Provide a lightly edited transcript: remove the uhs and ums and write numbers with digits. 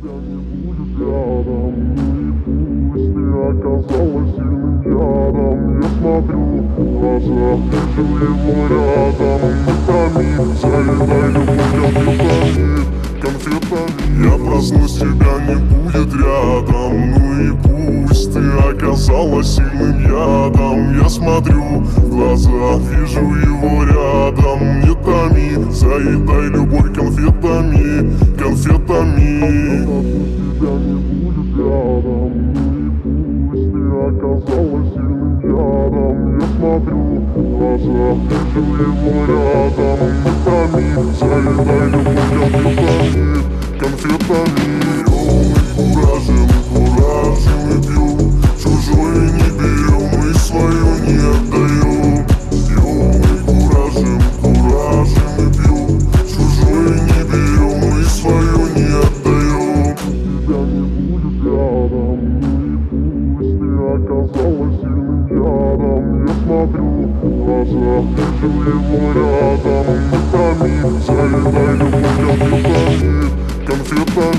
тебя не будет рядом. Ну и пусть ты оказалась сильным ядом. Я смотрю в глаза, вижу его рядом. Не томи, заедай любовь конфетами. Я проснусь, тебя не будет рядом. Ну и пусть ты оказалась сильным ядом. Я смотрю в глаза, вижу его рядом. Не томи, заедай любовь конфетами, конфетами. Тебя не будет рядом. Ну и пусть ты оказалась сильным ядом. Я смотрю в глаза, вижу его рядом. Не томи, заедай любовь конфетами, конфетами. Куражим и пьем, чужое не берем и свое не отдаем. Мы куражим и пьем, чужое не берем и свое не отдаем. Тебя не будет рядом. Ну и пусть ты оказалась сильным ядом. Я смотрю в глаза, вижу его рядом. Не томи, заедай любовь конфетами, конфетами.